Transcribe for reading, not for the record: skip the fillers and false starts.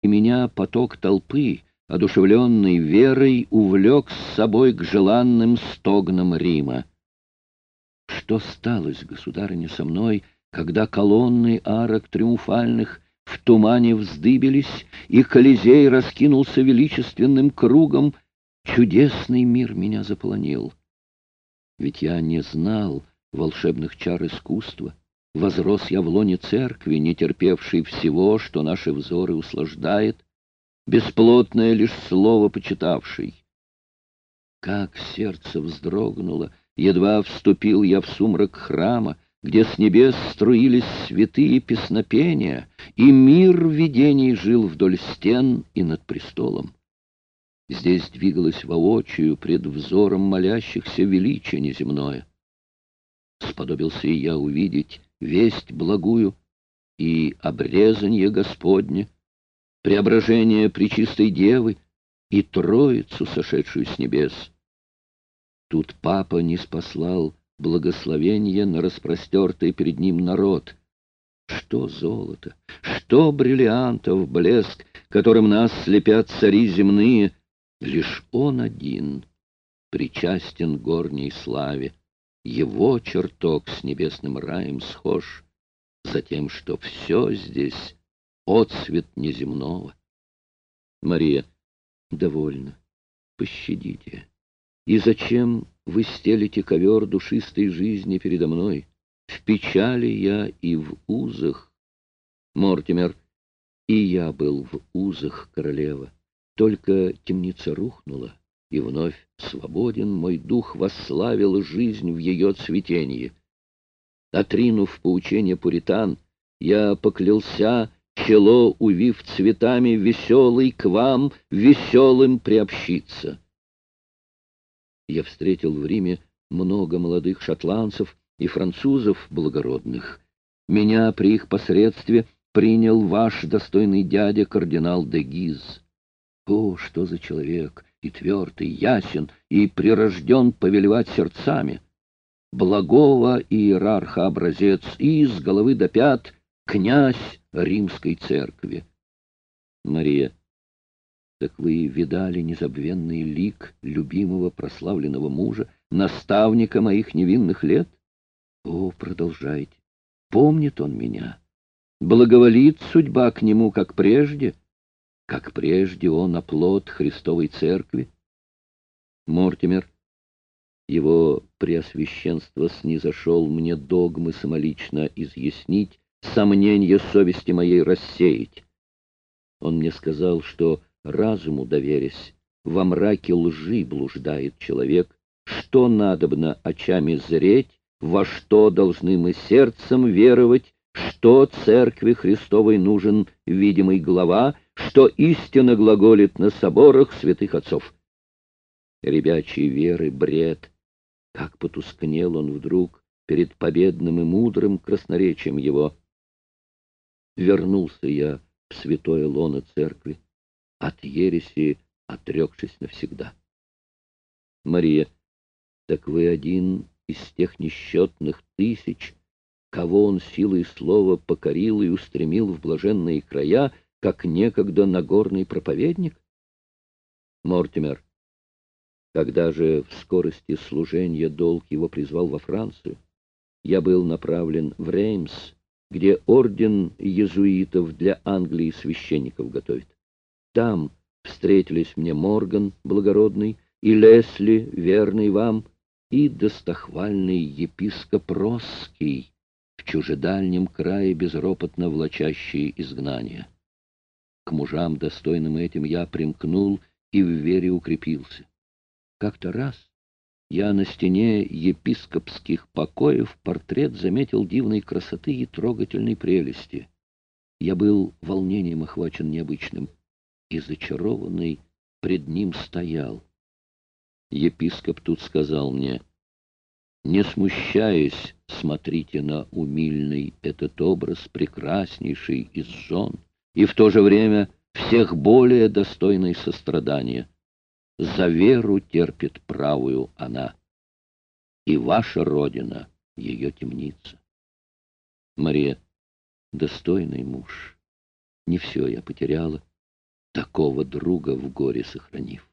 меня поток толпы, одушевленный верой, увлек с собой к желанным стогнам Рима. Что сталось, государыня, со мной, когда колонны арок триумфальных в тумане вздыбились, и Колизей раскинулся величественным кругом, чудесный мир меня заполонил? Ведь я не знал волшебных чар искусства, возрос я в лоне церкви, не терпевшей всего, что наши взоры услаждает, бесплотное лишь слово почитавший. Как сердце вздрогнуло, едва вступил я в сумрак храма, где с небес струились святые песнопения, и мир видений жил вдоль стен и над престолом. Здесь двигалось воочию пред взором молящихся величие неземное. Сподобился и я увидеть весть благую и обрезанье Господне, преображение Пречистой Девы и Троицу, сошедшую с небес. Тут папа ниспослал благословенье на распростертый перед ним народ. Что золото, что бриллиантов блеск, которым нас слепят цари земные, лишь он один причастен горней славе, его чертог с небесным раем схож, за тем, что все здесь отцвет неземного. Мария, довольно, пощадите. И зачем вы стелите ковер душистой жизни передо мной? В печали я и в узах. Мортимер, и я был в узах, королева. Только темница рухнула, и вновь свободен мой дух восславил жизнь в ее цветении. Отринув поучение пуритан, я поклялся, чело увив цветами, веселый к вам, веселым приобщиться. Я встретил в Риме много молодых шотландцев и французов благородных. Меня при их посредстве принял ваш достойный дядя кардинал де Гиз. О, что за человек! И твердый, ясен, и прирожден повелевать сердцами. Благого иерарха образец, и с головы до пят князь римской церкви. Мария, так вы видали незабвенный лик любимого прославленного мужа, наставника моих невинных лет? О, продолжайте. Помнит он меня? Благоволит судьба к нему, как прежде? Как прежде он оплот Христовой Церкви? Мортимер, его преосвященство снизошел мне догмы самолично изъяснить, сомнения совести моей рассеять. Он мне сказал, что, разуму доверясь, во мраке лжи блуждает человек, что надобно очами зреть, во что должны мы сердцем веровать, что церкви Христовой нужен видимый глава, что истина глаголит на соборах святых отцов. Ребячьей веры бред. Как потускнел он вдруг перед победным и мудрым красноречием его. Вернулся я в святое лоно церкви, от ереси отрекшись навсегда. Мария, так вы один из тех несчетных тысяч, кого он силой слова покорил и устремил в блаженные края, как некогда Нагорный проповедник? Мортимер, когда же в скорости служения долг его призвал во Францию, я был направлен в Реймс, где орден иезуитов для Англии священников готовит. Там встретились мне Морган благородный и Лесли, верный вам, и достохвальный епископ Росский, в чужедальнем крае безропотно влачащие изгнание. К мужам, достойным этим, я примкнул и в вере укрепился. Как-то раз я на стене епископских покоев портрет заметил дивной красоты и трогательной прелести. Я был волнением охвачен необычным и зачарованный пред ним стоял. Епископ тут сказал мне: «Не смущаясь, смотрите на умильный этот образ, прекраснейший из жен, и в то же время всех более достойный сострадания. За веру терпит правую она, и ваша родина — ее темница». Мария, достойный муж, не все я потеряла, такого друга в горе сохранив.